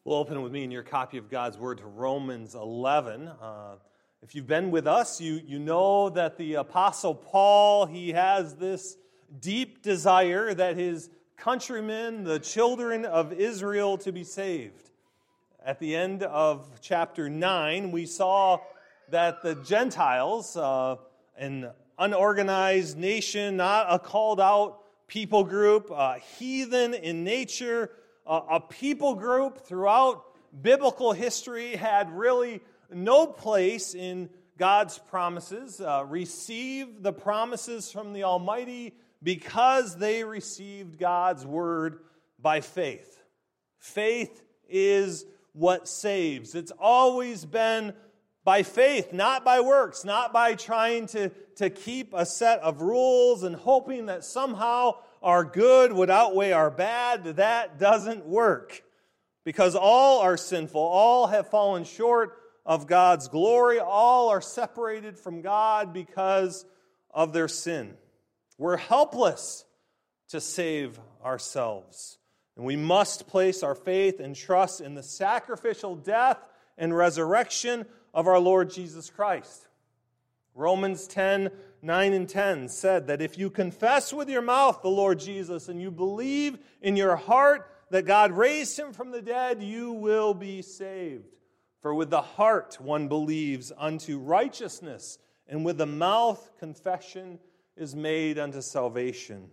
Well, open with me in your copy of God's Word to Romans 11. If you've been with us, you know that the Apostle Paul, he has this deep desire that his countrymen, the children of Israel, to be saved. At the end of chapter 9, we saw that the Gentiles, an unorganized nation, not a called out people group, heathen in nature, a people group throughout biblical history, had really no place in God's promises, received the promises from the Almighty because they received God's word by faith. Faith is what saves. It's always been by faith, not by works, not by trying to keep a set of rules and hoping that somehow our good would outweigh our bad. That doesn't work, because all are sinful, all have fallen short of God's glory, all are separated from God because of their sin. We're helpless to save ourselves, and we must place our faith and trust in the sacrificial death and resurrection of our Lord Jesus Christ. Romans 10:9 and 10 said that if you confess with your mouth the Lord Jesus and you believe in your heart that God raised him from the dead, you will be saved. For with the heart one believes unto righteousness, and with the mouth confession is made unto salvation.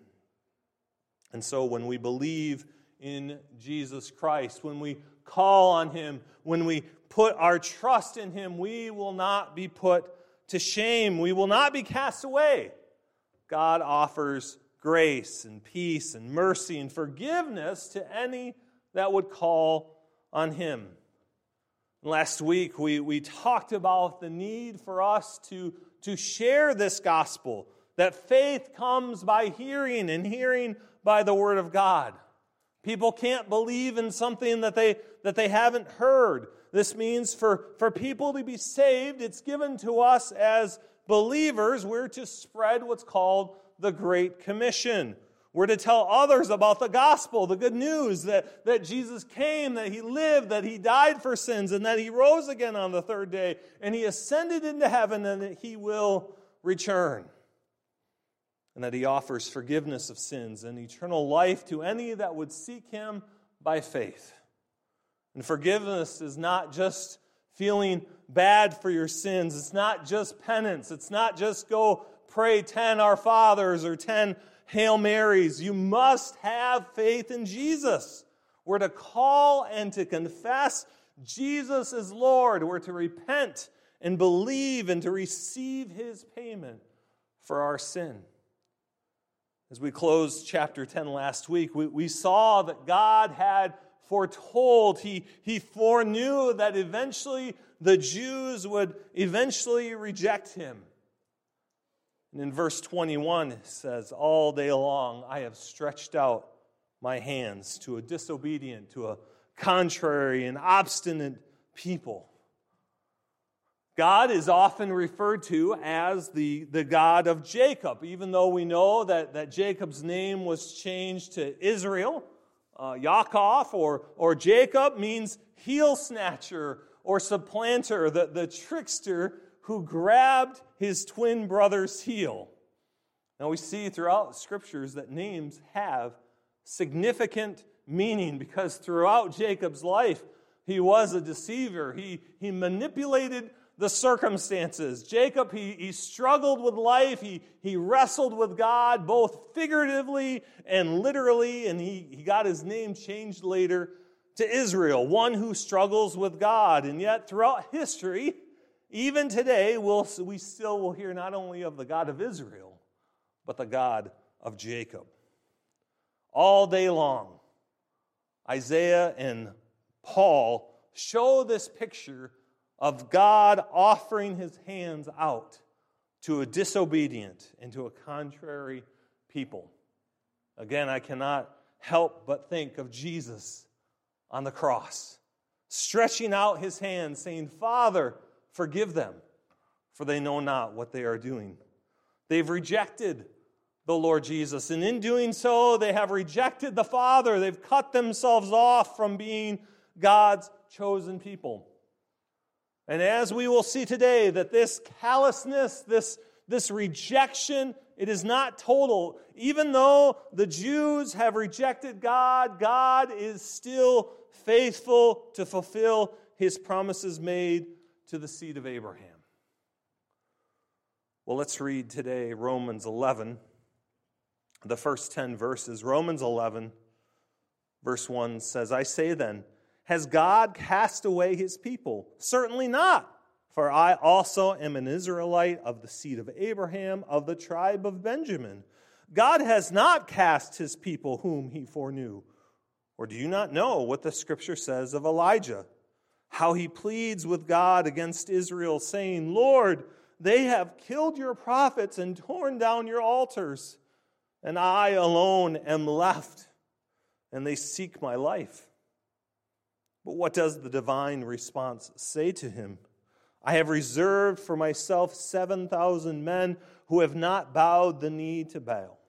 And so when we believe in Jesus Christ, when we call on him, when we put our trust in him, we will not be put to shame. We will not be cast away. God offers grace and peace and mercy and forgiveness to any that would call on him. Last week, we talked about the need for us to share this gospel, that faith comes by hearing and hearing by the word of God. People can't believe in something that they haven't heard. This means for people to be saved, it's given to us as believers. We're to spread what's called the Great Commission. We're to tell others about the gospel, the good news that Jesus came, that he lived, that he died for sins, and that he rose again on the third day, and he ascended into heaven, and that he will return, and that he offers forgiveness of sins and eternal life to any that would seek him by faith. And forgiveness is not just feeling bad for your sins. It's not just penance. It's not just go pray 10 Our Fathers or 10 Hail Marys. You must have faith in Jesus. We're to call and to confess Jesus is Lord. We're to repent and believe and to receive his payment for our sin. As we closed chapter 10 last week, we saw that God had foretold, he foreknew that eventually the Jews would eventually reject him. And in verse 21 it says, all day long I have stretched out my hands to a disobedient, to a contrary and obstinate people. God is often referred to as the God of Jacob, even though we know that Jacob's name was changed to Israel. Yaakov or Jacob means heel snatcher or supplanter, the trickster who grabbed his twin brother's heel. Now we see throughout the scriptures that names have significant meaning, because throughout Jacob's life he was a deceiver. He manipulated the circumstances. Jacob, he struggled with life. He wrestled with God, both figuratively and literally, and he got his name changed later to Israel, one who struggles with God. And yet, throughout history, even today, we still will hear not only of the God of Israel, but the God of Jacob. All day long, Isaiah and Paul show this picture of God offering his hands out to a disobedient and to a contrary people. Again, I cannot help but think of Jesus on the cross, stretching out his hands, saying, Father, forgive them, for they know not what they are doing. They've rejected the Lord Jesus, and in doing so, they have rejected the Father. They've cut themselves off from being God's chosen people. And as we will see today, that this callousness, this rejection, it is not total. Even though the Jews have rejected God, God is still faithful to fulfill His promises made to the seed of Abraham. Well, let's read today Romans 11, the first 10 verses. Romans 11, verse 1 says, I say then, has God cast away His people? Certainly not. For I also am an Israelite of the seed of Abraham, of the tribe of Benjamin. God has not cast His people whom He foreknew. Or do you not know what the Scripture says of Elijah? How he pleads with God against Israel, saying, Lord, they have killed your prophets and torn down your altars, and I alone am left, and they seek my life. But what does the divine response say to him? I have reserved for myself 7,000 men who have not bowed the knee to Baal.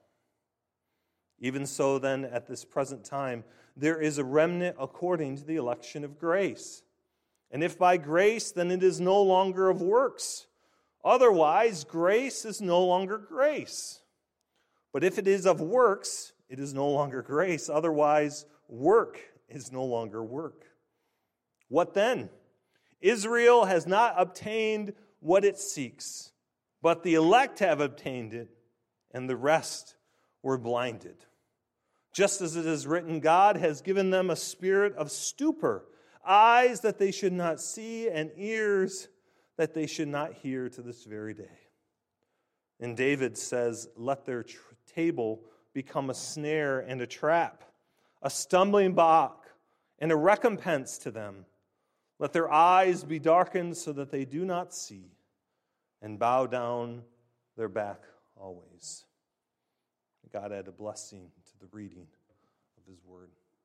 Even so, then, at this present time, there is a remnant according to the election of grace. And if by grace, then it is no longer of works. Otherwise, grace is no longer grace. But if it is of works, it is no longer grace. Otherwise, work is no longer work. What then? Israel has not obtained what it seeks, but the elect have obtained it, and the rest were blinded. Just as it is written, God has given them a spirit of stupor, eyes that they should not see, and ears that they should not hear to this very day. And David says, let their table become a snare and a trap, a stumbling block and a recompense to them. Let their eyes be darkened so that they do not see, and bow down their back always. God add a blessing to the reading of His Word.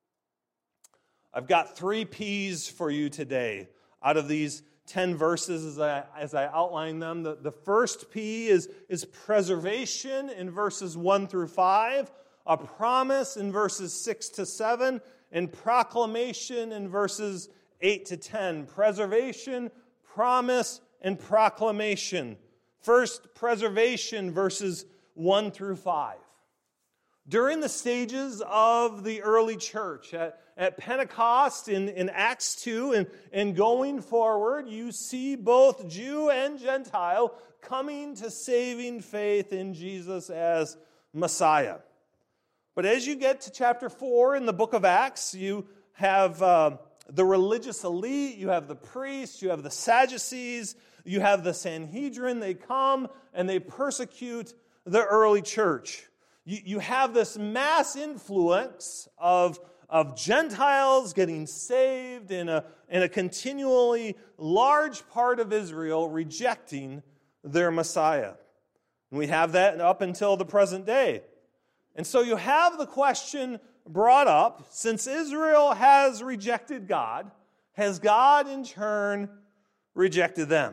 I've got 3 P's for you today out of these 10 verses as I outline them. The first P is preservation in verses 1 through 5, a promise in verses 6 to 7, and proclamation in verses 8 to 10. Preservation, promise, and proclamation. First, preservation, verses 1 through 5. During the stages of the early church, at Pentecost in Acts 2 and going forward, you see both Jew and Gentile coming to saving faith in Jesus as Messiah. But as you get to chapter 4 in the book of Acts, you have the religious elite, you have the priests, you have the Sadducees, you have the Sanhedrin. They come and they persecute the early church. You have this mass influence of Gentiles getting saved and a continually large part of Israel rejecting their Messiah. And we have that up until the present day. And so you have the question brought up, since Israel has rejected God, has God in turn rejected them?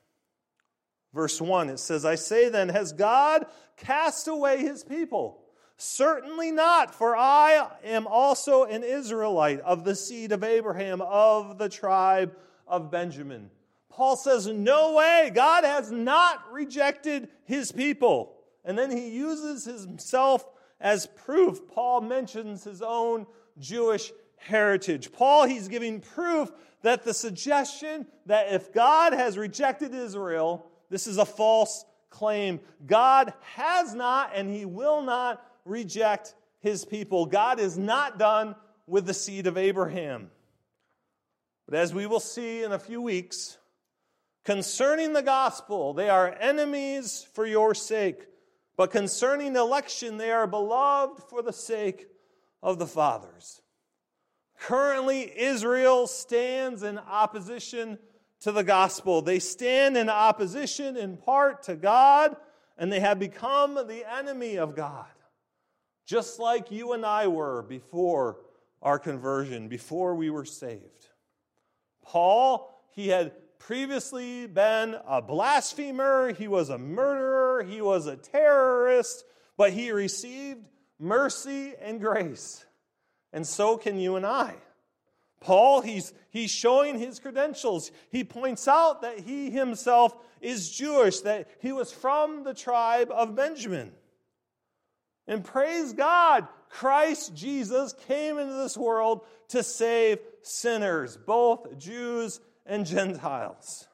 Verse 1, it says, I say then, has God cast away His people? Certainly not, for I am also an Israelite of the seed of Abraham, of the tribe of Benjamin. Paul says, no way, God has not rejected His people. And then he uses himself as proof. Paul mentions his own Jewish heritage. Paul, he's giving proof that the suggestion that if God has rejected Israel, this is a false claim. God has not and He will not reject His people. God is not done with the seed of Abraham. But as we will see in a few weeks, concerning the gospel, they are enemies for your sake. But concerning election, they are beloved for the sake of the fathers. Currently, Israel stands in opposition to the gospel. They stand in opposition in part to God, and they have become the enemy of God, just like you and I were before our conversion, before we were saved. Paul, he had previously been a blasphemer, he was a murderer, he was a terrorist, but he received mercy and grace. And so can you and I. Paul, he's showing his credentials. He points out that he himself is Jewish, that he was from the tribe of Benjamin. And praise God, Christ Jesus came into this world to save sinners, both Jews and Gentiles.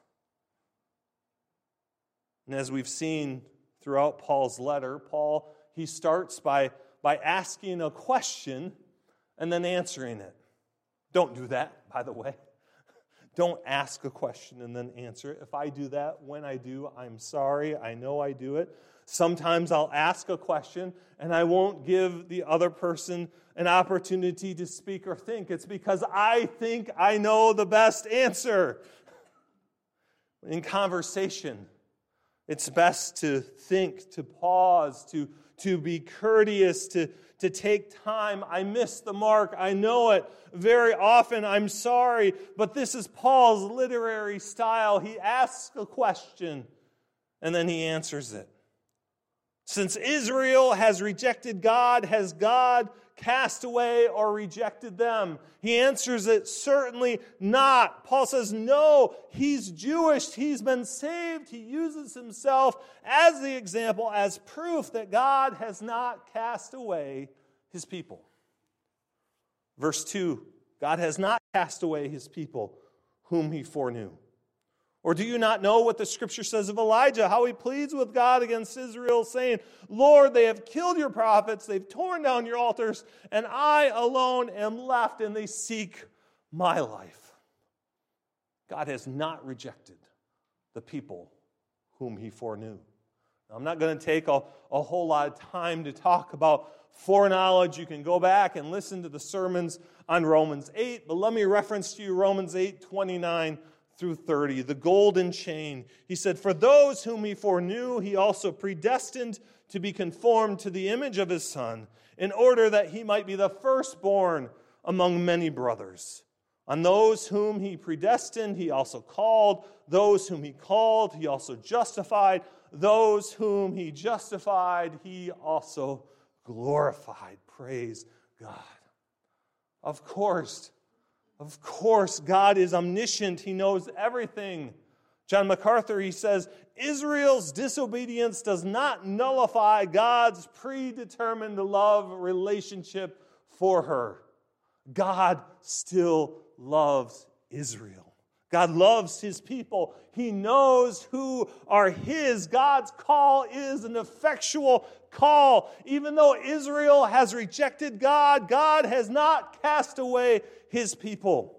And as we've seen throughout Paul's letter, Paul, he starts by asking a question and then answering it. Don't do that, by the way. Don't ask a question and then answer it. If I do that, when I do, I'm sorry. I know I do it. Sometimes I'll ask a question and I won't give the other person an opportunity to speak or think. It's because I think I know the best answer. In conversation, it's best to think, to pause, to be courteous, to take time. I missed the mark. I know it. Very often, I'm sorry. But this is Paul's literary style. He asks a question, and then he answers it. Since Israel has rejected God, has God cast away or rejected them? He answers it, certainly not. Paul says, no, he's Jewish. He's been saved. He uses himself as the example, as proof that God has not cast away his people. Verse 2, God has not cast away his people whom he foreknew. Or do you not know what the scripture says of Elijah, how he pleads with God against Israel, saying, Lord, they have killed your prophets, they've torn down your altars, and I alone am left, and they seek my life. God has not rejected the people whom he foreknew. Now, I'm not going to take a whole lot of time to talk about foreknowledge. You can go back and listen to the sermons on Romans 8, but let me reference to you Romans 8:29 through 30, the golden chain. He said, for those whom he foreknew, he also predestined to be conformed to the image of his Son, in order that he might be the firstborn among many brothers. On those whom he predestined, he also called. Those whom he called, he also justified. Those whom he justified, he also glorified. Praise God. Of course, God is omniscient. He knows everything. John MacArthur, he says, Israel's disobedience does not nullify God's predetermined love relationship for her. God still loves Israel. God loves his people. He knows who are his. God's call is an effectual call. Even though Israel has rejected God, God has not cast away his people.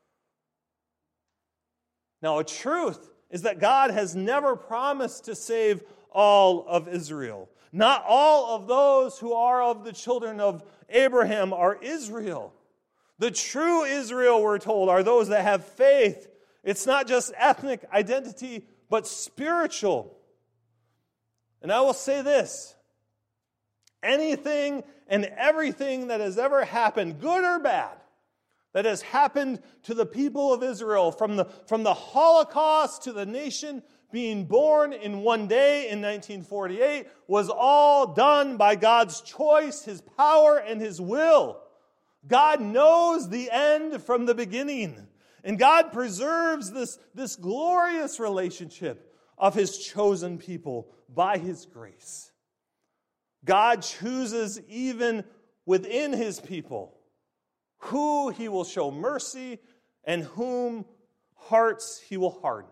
Now, a truth is that God has never promised to save all of Israel. Not all of those who are of the children of Abraham are Israel. The true Israel, we're told, are those that have faith. It's not just ethnic identity, but spiritual. And I will say this. Anything and everything that has ever happened, good or bad, that has happened to the people of Israel, from the Holocaust to the nation being born in one day in 1948, was all done by God's choice, his power, and his will. God knows the end from the beginning. And God preserves this glorious relationship of his chosen people by his grace. God chooses even within his people who he will show mercy and whom hearts he will harden.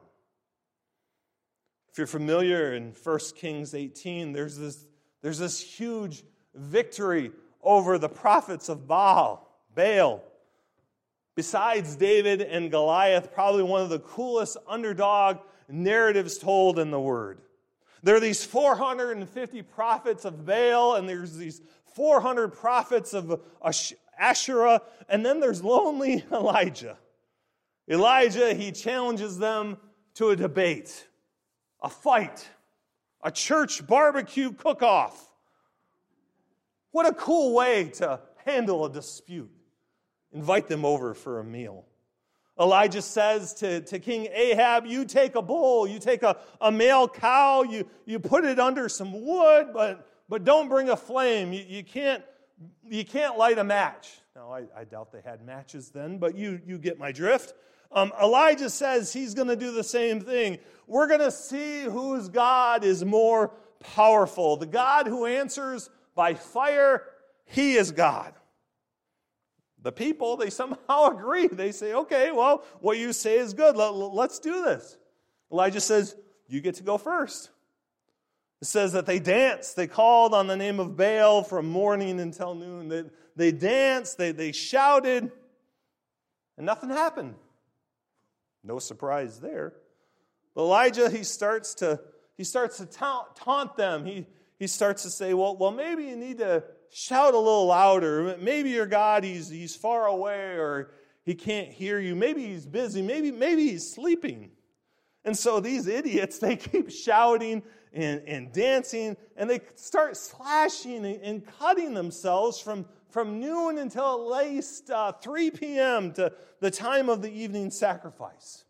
If you're familiar in 1 Kings 18, there's this huge victory over the prophets of Baal. Besides David and Goliath, probably one of the coolest underdog narratives told in the Word. There are these 450 prophets of Baal, and there's these 400 prophets of Asherah, and then there's lonely Elijah. Elijah, he challenges them to a debate, a fight, a church barbecue cook-off. What a cool way to handle a dispute. Invite them over for a meal. Elijah says to King Ahab, you take a bull, you take a male cow, you put it under some wood, but don't bring a flame. You can't light a match. Now, I doubt they had matches then, but you get my drift. Elijah says he's going to do the same thing. We're going to see whose God is more powerful. The God who answers by fire, he is God. The people, they somehow agree. They say, okay, well, what you say is good. Let's do this. Elijah says, you get to go first. It says that they danced. They called on the name of Baal from morning until noon. They danced, they shouted, and nothing happened. No surprise there. But Elijah, he starts to taunt them. He starts to say, well, maybe you need to shout a little louder. Maybe your God, he's far away, or he can't hear you. Maybe he's busy. Maybe he's sleeping. And so these idiots, they keep shouting and dancing, and they start slashing and cutting themselves from noon until at least 3 p.m. to the time of the evening sacrifice.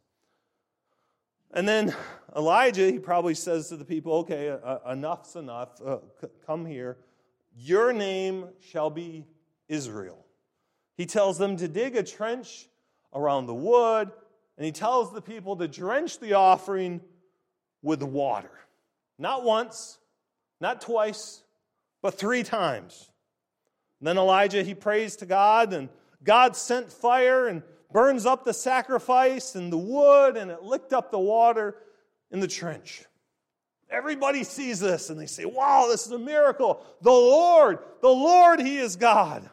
And then Elijah, he probably says to the people, okay, enough's enough. Come here. Your name shall be Israel. He tells them to dig a trench around the wood, and he tells the people to drench the offering with water. Not once, not twice, but 3 times. And then Elijah, he prays to God, and God sent fire and burns up the sacrifice and the wood, and it licked up the water in the trench. Everybody sees this, and they say, wow, this is a miracle. The Lord, he is God.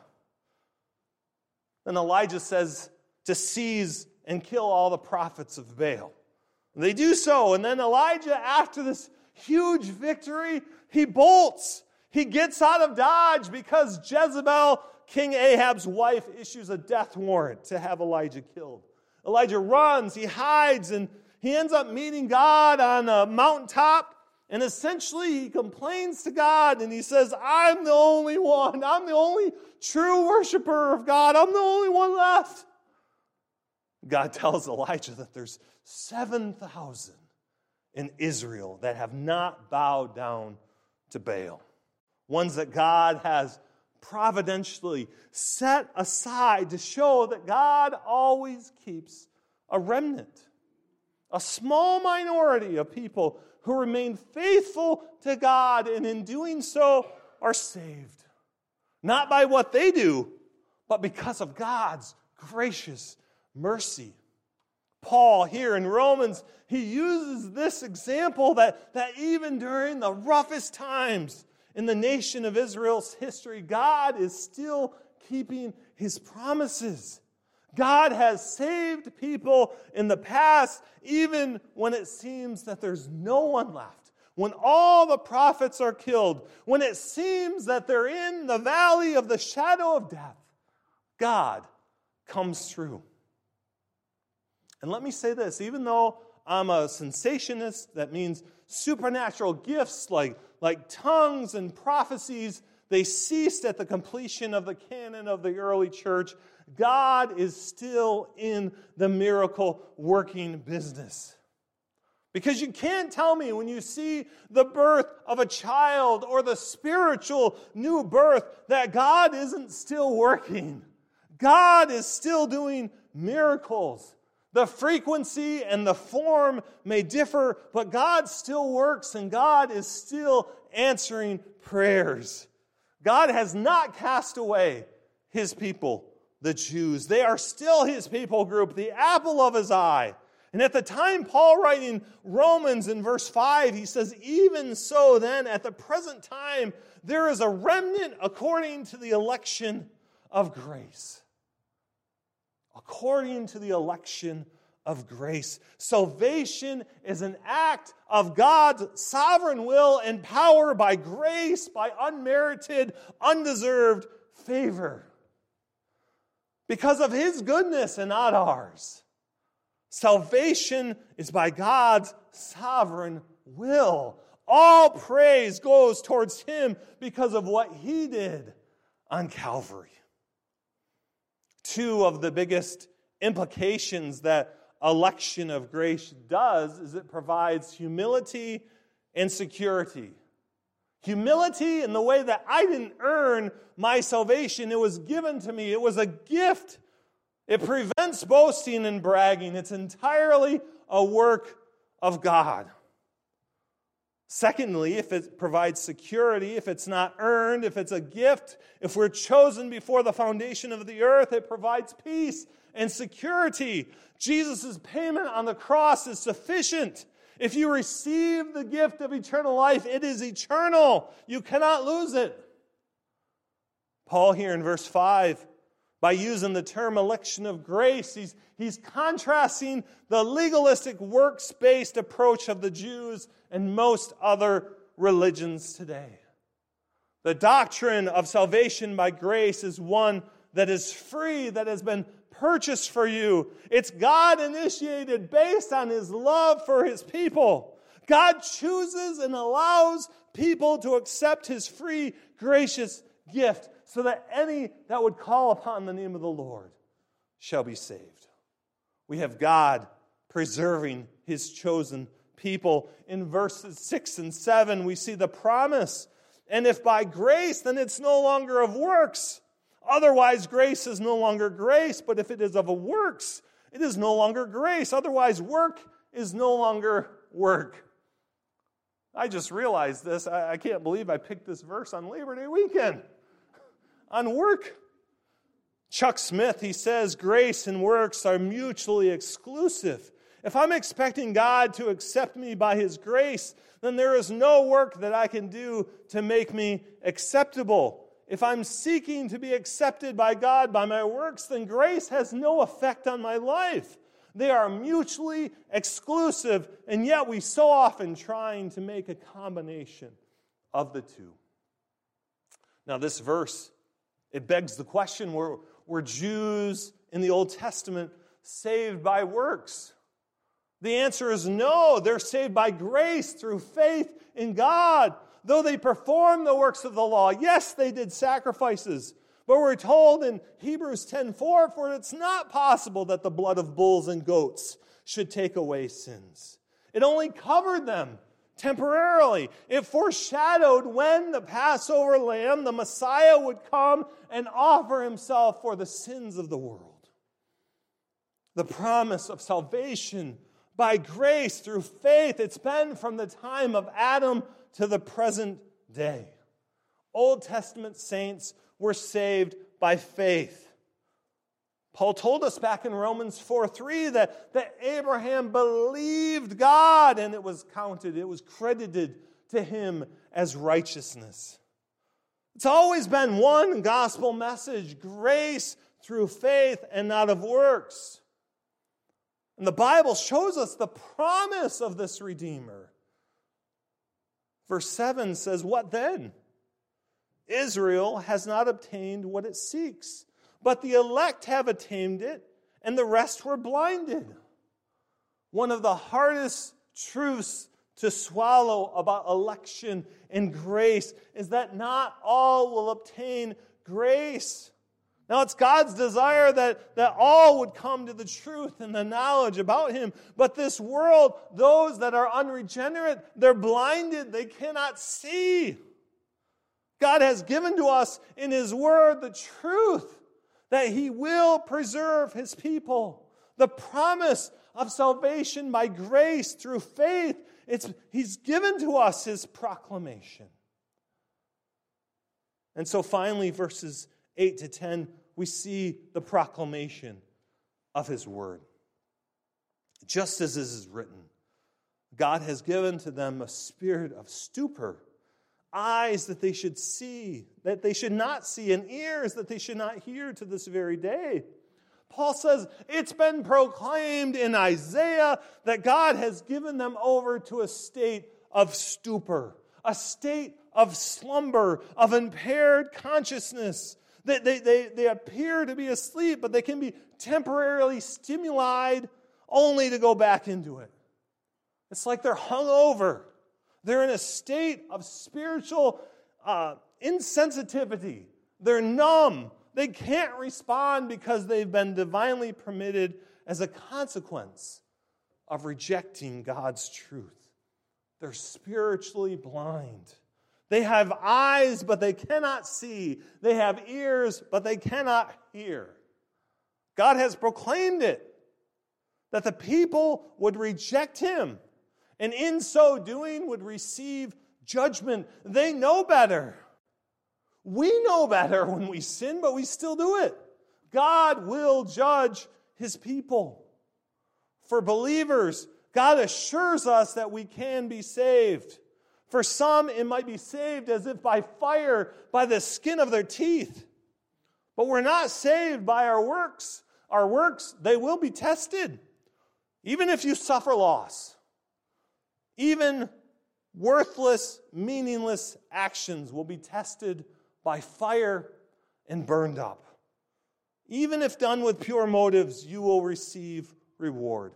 Then Elijah says to seize and kill all the prophets of Baal. And they do so, and then Elijah, after this huge victory, he bolts. He gets out of Dodge because Jezebel, King Ahab's wife, issues a death warrant to have Elijah killed. Elijah runs, he hides, and he ends up meeting God on a mountaintop. And essentially, he complains to God, and he says, I'm the only one. I'm the only true worshiper of God. I'm the only one left. God tells Elijah that there's 7,000 in Israel that have not bowed down to Baal. Ones that God has providentially set aside to show that God always keeps a remnant. A small minority of people who remain faithful to God, and in doing so are saved. Not by what they do, but because of God's gracious mercy. Paul here in Romans, he uses this example that even during the roughest times in the nation of Israel's history, God is still keeping his promises. God has saved people in the past, even when it seems that there's no one left. When all the prophets are killed, when it seems that they're in the valley of the shadow of death, God comes through. And let me say this, even though I'm a cessationist, that means supernatural gifts like tongues and prophecies, they ceased at the completion of the canon of the early church. God is still in the miracle working business. Because you can't tell me when you see the birth of a child or the spiritual new birth that God isn't still working. God is still doing miracles. The frequency and the form may differ, but God still works and God is still answering prayers. God has not cast away his people, the Jews. They are still his people group, the apple of his eye. And at the time, Paul writing Romans in verse 5, he says, even so then, at the present time, there is a remnant according to the election of grace. According to the election of grace. Salvation is an act of God's sovereign will and power by grace, by unmerited, undeserved favor. Because of his goodness and not ours. Salvation is by God's sovereign will. All praise goes towards him because of what he did on Calvary. Two of the biggest implications that election of grace does is it provides humility and security. Humility in the way that I didn't earn my salvation. It was given to me. It was a gift. It prevents boasting and bragging. It's entirely a work of God. Secondly, if it provides security, if it's not earned, if it's a gift, if we're chosen before the foundation of the earth, it provides peace and security. Jesus' payment on the cross is sufficient. If you receive the gift of eternal life, it is eternal. You cannot lose it. Paul here in verse 5, by using the term election of grace, he's contrasting the legalistic works-based approach of the Jews and most other religions today. The doctrine of salvation by grace is one that is free, that has been purchased for you. It's God-initiated based on His love for His people. God chooses and allows people to accept His free, gracious gift so that any that would call upon the name of the Lord shall be saved. We have God preserving His chosen people. In verses 6 and 7, we see the promise. And if by grace, then it's no longer of works. Otherwise, grace is no longer grace. But if it is of a works, it is no longer grace. Otherwise, work is no longer work. I just realized this. I can't believe I picked this verse on Labor Day weekend. On work. Chuck Smith, he says, grace and works are mutually exclusive. If I'm expecting God to accept me by His grace, then there is no work that I can do to make me acceptable. If I'm seeking to be accepted by God by my works, then grace has no effect on my life. They are mutually exclusive, and yet we so often trying to make a combination of the two. Now this verse, it begs the question, were Jews in the Old Testament saved by works? The answer is no. They're saved by grace through faith in God. Though they performed the works of the law, yes, they did sacrifices. But we're told in Hebrews 10:4, for it's not possible that the blood of bulls and goats should take away sins. It only covered them temporarily. It foreshadowed when the Passover lamb, the Messiah, would come and offer Himself for the sins of the world. The promise of salvation by grace through faith, it's been from the time of Adam to the present day. Old Testament saints were saved by faith. Paul told us back in Romans 4:3 that Abraham believed God and it was counted, it was credited to him as righteousness. It's always been one gospel message, grace through faith and not of works. And the Bible shows us the promise of this Redeemer. Verse 7 says, what then? Israel has not obtained what it seeks, but the elect have attained it, and the rest were blinded. One of the hardest truths to swallow about election and grace is that not all will obtain grace. Now, it's God's desire that all would come to the truth and the knowledge about Him. But this world, those that are unregenerate, they're blinded. They cannot see. God has given to us in His Word the truth that He will preserve His people. The promise of salvation by grace through faith, He's given to us His proclamation. And so finally, verses 8 to 10, we see the proclamation of His Word. Just as it is written, God has given to them a spirit of stupor, eyes that they should see, that they should not see, and ears that they should not hear to this very day. Paul says it's been proclaimed in Isaiah that God has given them over to a state of stupor, a state of slumber, of impaired consciousness. They appear to be asleep, but they can be temporarily stimulated only to go back into it. It's like they're hungover. They're in a state of spiritual insensitivity. They're numb. They can't respond because they've been divinely permitted as a consequence of rejecting God's truth. They're spiritually blind. They have eyes, but they cannot see. They have ears, but they cannot hear. God has proclaimed it, that the people would reject him, and in so doing would receive judgment. They know better. We know better when we sin, but we still do it. God will judge his people. For believers, God assures us that we can be saved. For some, it might be saved as if by fire, by the skin of their teeth. But we're not saved by our works. Our works, they will be tested. Even if you suffer loss. Even worthless, meaningless actions will be tested by fire and burned up. Even if done with pure motives, you will receive reward.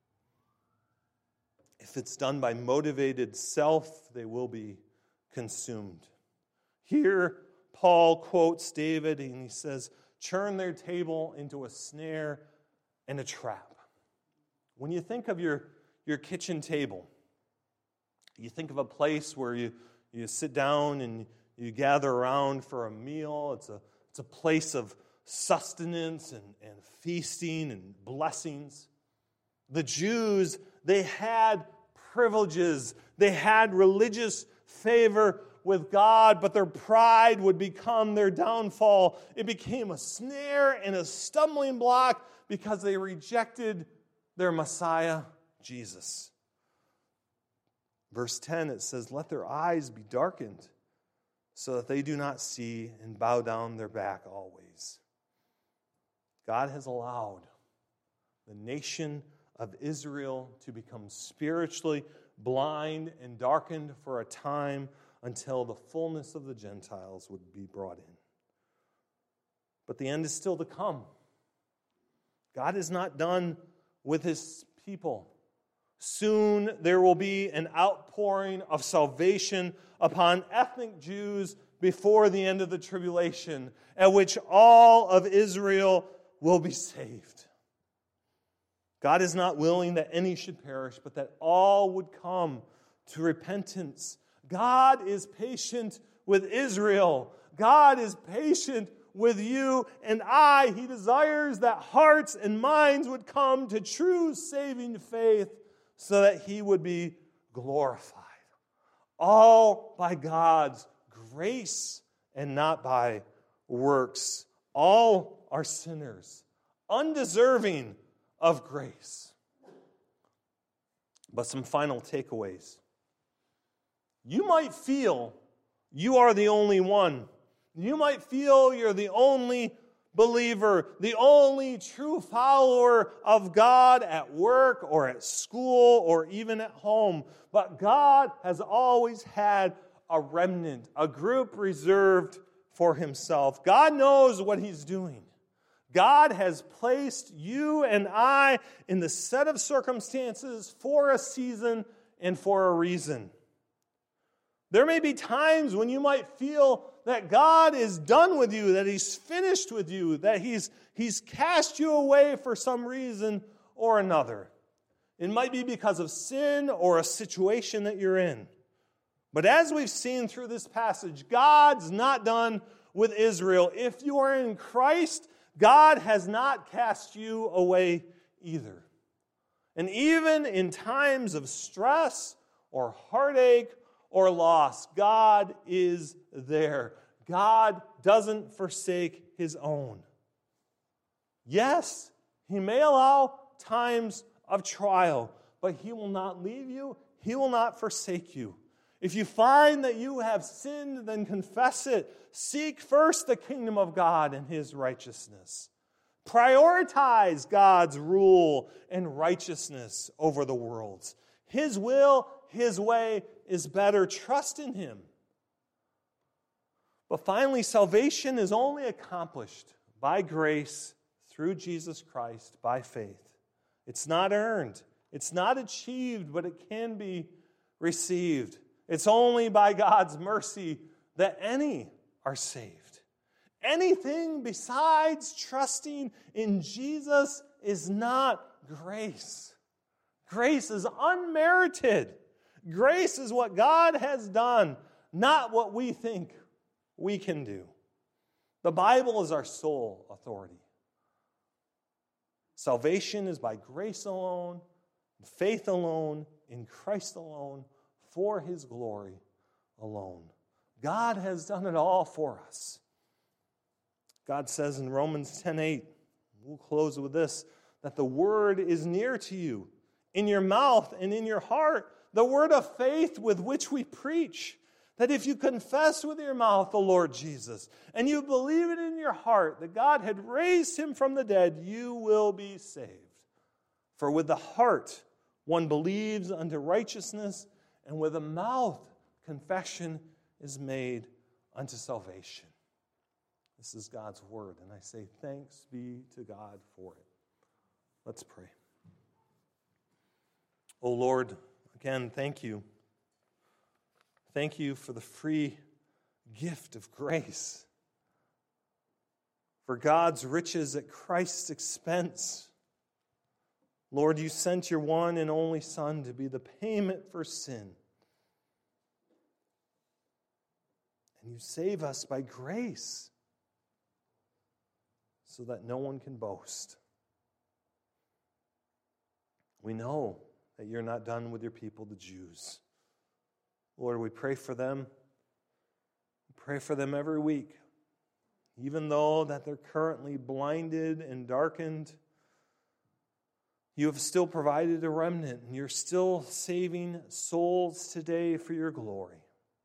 If it's done by motivated self, they will be consumed. Here, Paul quotes David, and he says, "Turn their table into a snare and a trap." When you think of your kitchen table, you think of a place where you sit down and you gather around for a meal. It's a place of sustenance and feasting and blessings. The Jews, they had privileges. They had religious favor with God, but their pride would become their downfall. It became a snare and a stumbling block because they rejected their Messiah, Jesus. Verse 10, it says, "Let their eyes be darkened so that they do not see and bow down their back always." God has allowed the nation of Israel to become spiritually blind and darkened for a time until the fullness of the Gentiles would be brought in. But the end is still to come. God is not done with his people. Soon there will be an outpouring of salvation upon ethnic Jews before the end of the tribulation, at which all of Israel will be saved. God is not willing that any should perish, but that all would come to repentance. God is patient with Israel. God is patient with you and I. He desires that hearts and minds would come to true saving faith so that he would be glorified. All by God's grace and not by works. All are sinners, undeserving of grace. But some final takeaways. You might feel you are the only one. You might feel you're the only believer, the only true follower of God at work or at school or even at home. But God has always had a remnant, a group reserved for himself. God knows what he's doing. God has placed you and I in the set of circumstances for a season and for a reason. There may be times when you might feel that God is done with you, that he's finished with you, that he's cast you away for some reason or another. It might be because of sin or a situation that you're in. But as we've seen through this passage, God's not done with Israel. If you are in Christ, God has not cast you away either. And even in times of stress or heartache or loss, God is there. God doesn't forsake his own. Yes, he may allow times of trial, but he will not leave you. He will not forsake you. If you find that you have sinned, then confess it. Seek first the kingdom of God and his righteousness. Prioritize God's rule and righteousness over the world's. His will, his way is better. Trust in him. But finally, salvation is only accomplished by grace through Jesus Christ by faith. It's not earned. It's not achieved, but it can be received. It's only by God's mercy that any are saved. Anything besides trusting in Jesus is not grace. Grace is unmerited. Grace is what God has done, not what we think we can do. The Bible is our sole authority. Salvation is by grace alone, faith alone, in Christ alone, for His glory alone. God has done it all for us. God says in Romans 10:8, we'll close with this, that the word is near to you, in your mouth and in your heart, the word of faith with which we preach, that if you confess with your mouth the Lord Jesus, and you believe it in your heart that God had raised Him from the dead, you will be saved. For with the heart one believes unto righteousness, and with the mouth confession is made unto salvation. This is God's word, and I say thanks be to God for it. Let's pray. Oh Lord, again, thank you. Thank you for the free gift of grace, for God's riches at Christ's expense. Lord, you sent your one and only Son to be the payment for sin. And you save us by grace so that no one can boast. We know that you're not done with your people, the Jews. Lord, we pray for them. We pray for them every week. Even though that they're currently blinded and darkened, you have still provided a remnant, and you're still saving souls today for your glory.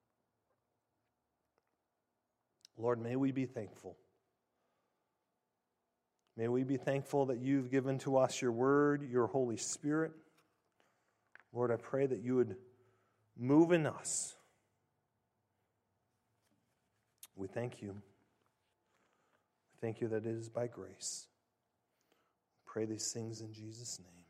Lord, may we be thankful. May we be thankful that you've given to us your word, your Holy Spirit. Lord, I pray that you would move in us. We thank you. Thank you that it is by grace. Pray these things in Jesus' name.